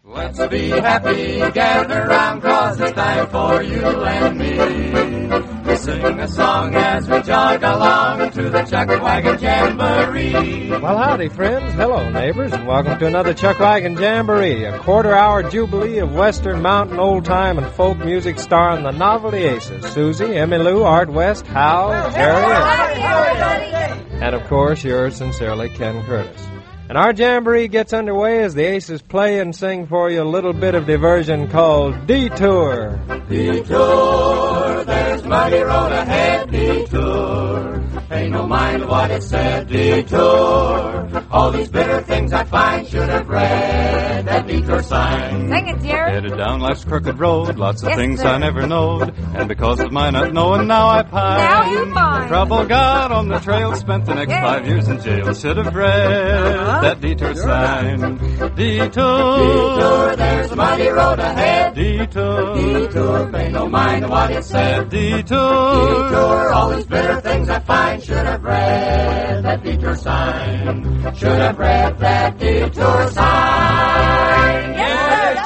Let's be happy, gather round, 'cause it's time for you and me. We sing a song as we jog along to the Chuck Wagon Jamboree. Well, howdy, friends. Hello, neighbors, and welcome to another Chuck Wagon Jamboree, a quarter-hour jubilee of Western Mountain old-time and folk music starring the Novelty Aces, Susie, Emmylou, Art West, Hal, Jerry, and, of course, yours sincerely, Ken Curtis. And our jamboree gets underway as the Aces play and sing for you a little bit of diversion called Detour. Detour, there's muddy road ahead, detour. Pay no mind what it said, detour. All these bitter things I find should have read that detour sign. Sing it, dear. Headed down life's crooked road, lots of things I never knowed, and because of my not knowing, now I pine. Now you pine. Trouble got on the trail, spent the next 5 years in jail. Should have read that detour sign. Detour, Detour, there's a muddy road ahead, detour, detour. Pay no mind what it said, detour, detour. All these bitter things I find should have read that detour sign. Should have read that detour sign. Yes,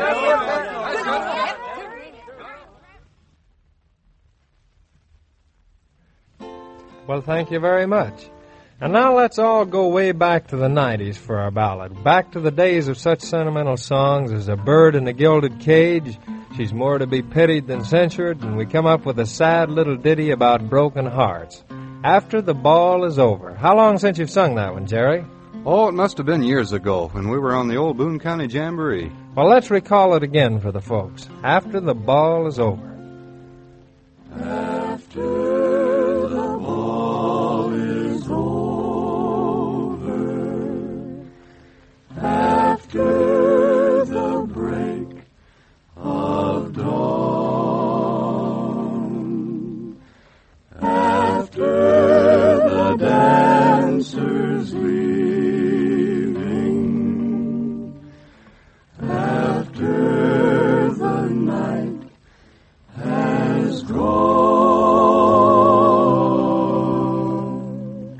Well, thank you very much. And now let's all go way back to the 90s for our ballad. Back to the days of such sentimental songs as A Bird in a Gilded Cage, She's More to Be Pitied Than Censured, and we come up with a sad little ditty about broken hearts. After the Ball is Over. How long since you've sung that one, Jerry? Oh, it must have been years ago when we were on the old Boone County Jamboree. Well, let's recall it again for the folks. After the Ball is Over. After the ball is over, after the break of dawn, after the dancers leaving, after the night has gone,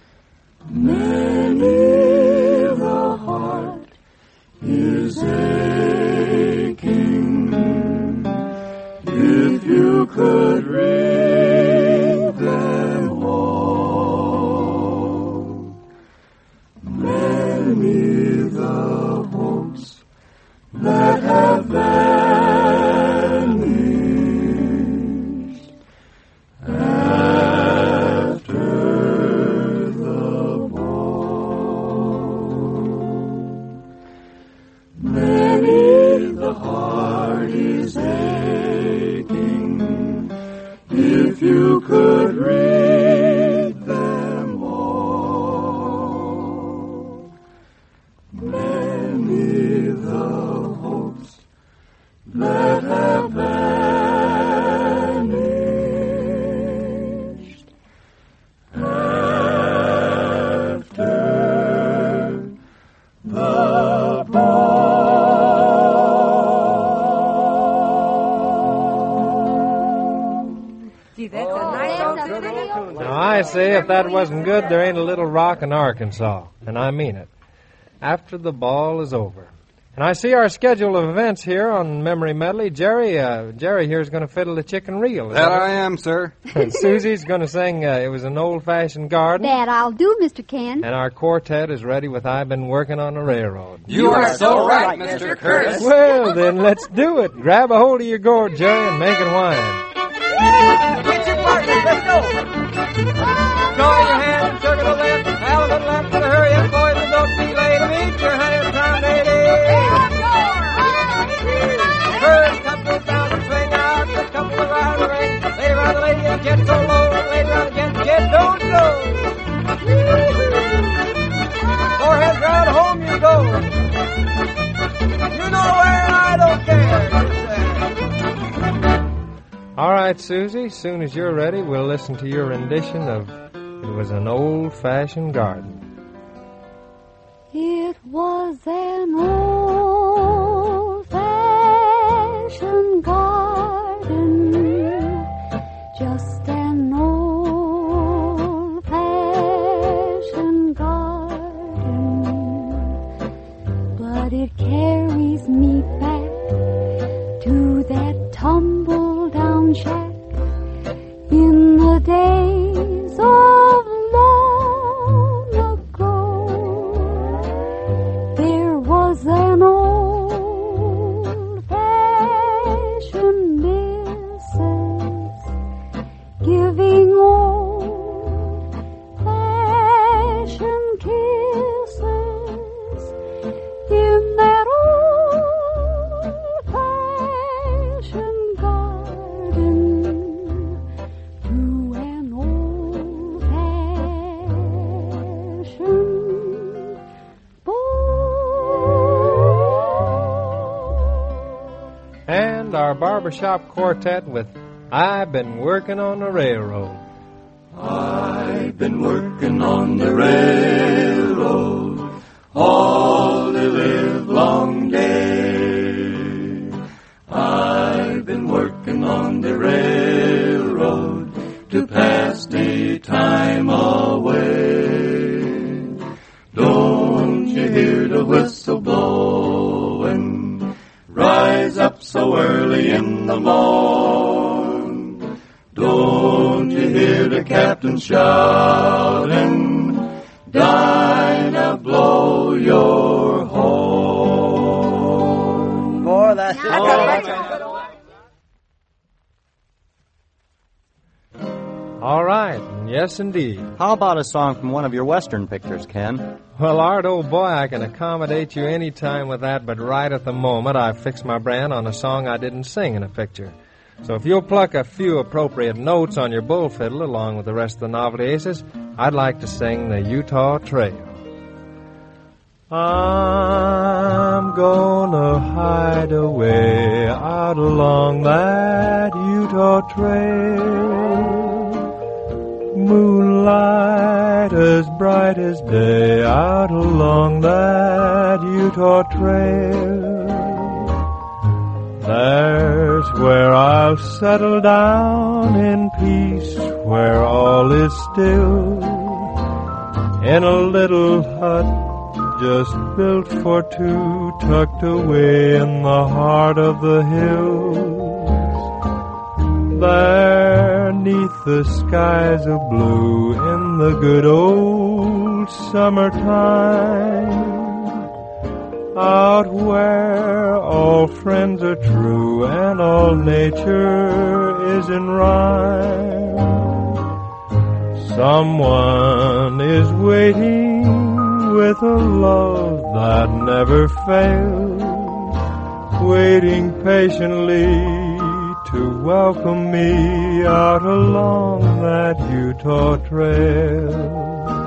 many the heart is aching. If you could read them all, many the hopes that have vanished after the ball. Many the heart is aching. If you could read them all, many the hopes that have vanished after the ball. Gee, that's a nice old tune. Now, I say if that wasn't good, there ain't a little rock in Arkansas. And I mean it. After the Ball is Over. And I see our schedule of events here on Memory Medley. Jerry here is going to fiddle the chicken reel. That I am, sir. And Susie's going to sing It Was an Old-Fashioned Garden. That I'll do, Mr. Ken. And our quartet is ready with I've Been Working on the Railroad. You are so right, Mr. Curtis. Well, then let's do it. Grab a hold of your gourd, Jerry, and make it whine. Get your partners, let's go. Join your hand, sugar to left, have a little left, to hurry up, boys, and don't be late. Meet your hands on lady. First couple down the swing out, first couple around the ring. Later on the lady and get so low, and later on again, get don't go. Four heads round, home you go. You know where, I don't care. All right, Susie, as soon as you're ready, we'll listen to your rendition of It Was an Old-Fashioned Garden. It was an old-fashioned garden, just an old-fashioned garden, but it carried carries me back to that tumble-down shack in the days of long ago. There was an old-fashioned missus giving old-fashioned kisses in that old-fashioned garden to an old-fashioned boy. And our barbershop quartet with I've Been Working on the Railroad. I've been working on the railroad all the livelong day. I've been working on the railroad to pass the time away. Don't you hear the whistle blowing? Rise up so early in the morn. Don't you hear the captain shouting? Dinah, blow your horn. Boy, that's it. All right, yes indeed. How about a song from one of your Western pictures, Ken? Well, Art, old boy, I can accommodate you any time with that, but right at the moment I've fixed my brand on a song I didn't sing in a picture. So if you'll pluck a few appropriate notes on your bull fiddle along with the rest of the novelty aces, I'd like to sing the Utah Trail. I'm gonna hide away out along that Utah Trail. Moonlight as bright as day out along that Utah Trail. There's where I'll settle down in peace, where all is still, in a little hut just built for two, tucked away in the heart of the hills. There, 'neath the skies of blue, in the good old summertime, out where all friends are true and all nature is in rhyme. Someone is waiting with a love that never fails, waiting patiently to welcome me out along that Utah Trail.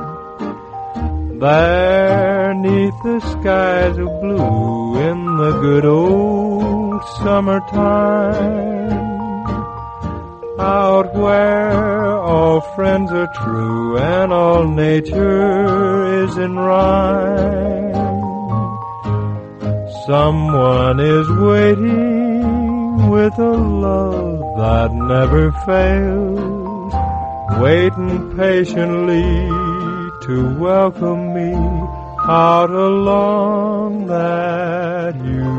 There, 'neath the skies of blue, in the good old summertime, out where all friends are true and all nature is in rhyme, someone is waiting with a love that never fails, waiting patiently to welcome me out along that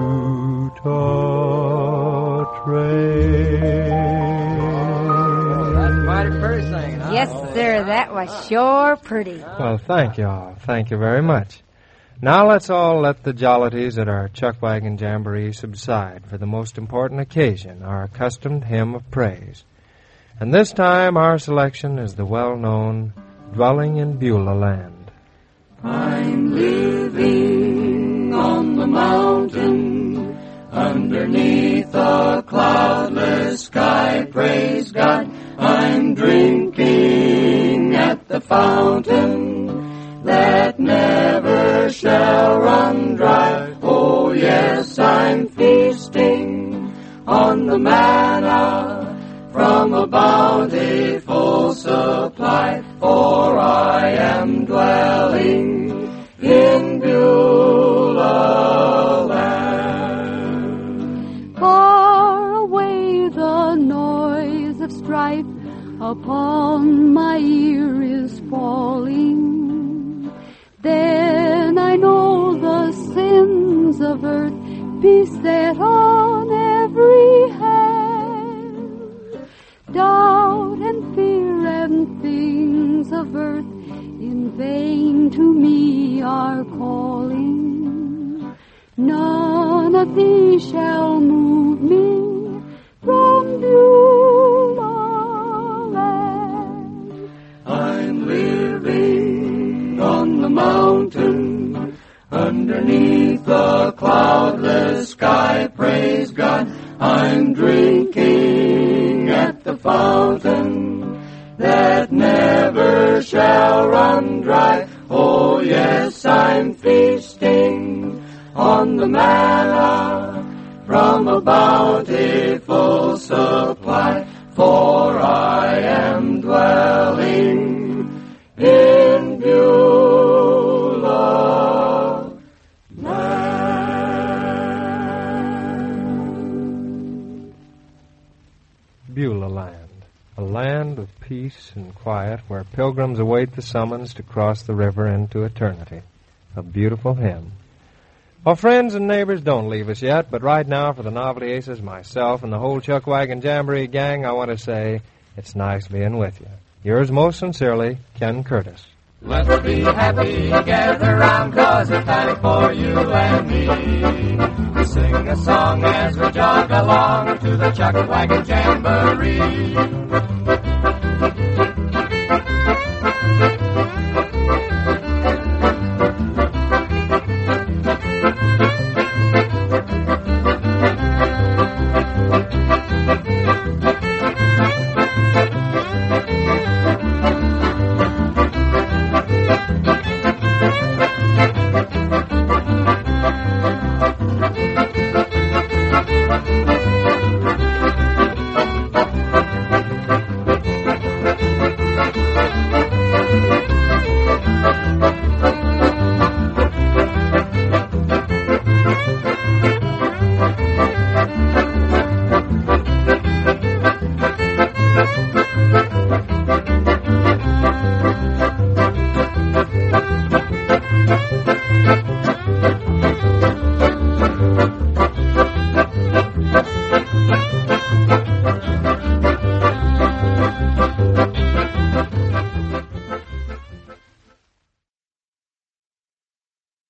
Utah Trail. That's mighty pretty singing, huh? Yes, sir, that was sure pretty. Well, thank you all. Thank you very much. Now let's all let the jollities at our Chuck Wagon Jamboree subside for the most important occasion, our accustomed hymn of praise. And this time our selection is the well-known Dwelling in Beulah Land. I'm living on the mountain underneath a cloudless sky, praise God. I'm drinking at the fountain that never shall run dry. Oh yes, I'm feasting on the manna from a bountiful supply, for I am dwelling in Beulah land. Far away the noise of strife upon my ear is falling. Then I know the sins of earth beset on every hand. Doubt and fear and things of earth in vain to me are calling. None of these shall move me from Beulah land. I'm living on the mountain underneath the cloudless sky, praise God. I'm drinking at the fountain that never shall run dry. Oh yes, I'm feasting on the manna from a bountiful supply, for I am dwelling in Beulah land. Beulah land, a land of peace and quiet where pilgrims await the summons to cross the river into eternity. A beautiful hymn. Well, friends and neighbors, don't leave us yet, but right now for the Novelty Aces, myself, and the whole Chuckwagon Jamboree gang, I want to say it's nice being with you. Yours most sincerely, Ken Curtis. Let's be happy, gather round, 'cause it's time for you and me. We sing a song as we jog along to the Chuckwagon Jamboree.